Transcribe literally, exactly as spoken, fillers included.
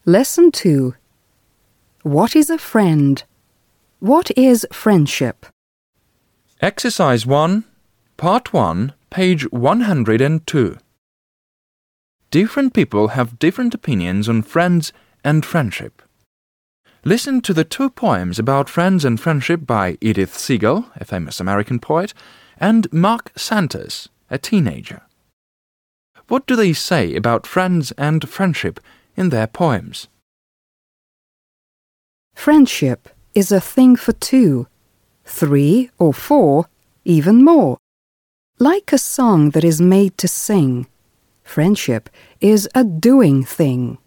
Lesson two. What is a friend? What is friendship? Exercise one, Part one, page one hundred two. Different people have different opinions on friends and friendship. Listen to the two poems about friends and friendship by Edith Segal, a famous American poet, and Mark Santos, a teenager. What do they say about friends and friendship in their poems? Friendship is a thing for two, three or four, even more. Like a song that is made to sing, friendship is a doing thing.